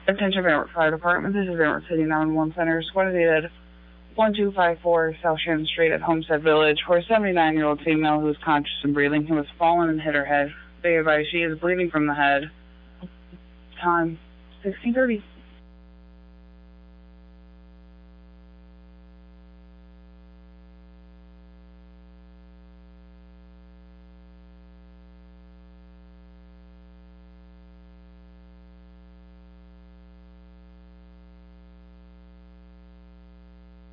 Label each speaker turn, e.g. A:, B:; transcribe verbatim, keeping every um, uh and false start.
A: Attention Vanwart Fire Department, this is Vanwart City nine one one Center, squad dated one two five four South Shannon Street at Homestead Village for a seventy-nine-year-old female who is conscious and breathing, who has fallen and hit her head. They advise she is bleeding from the head. Time, sixteen thirty.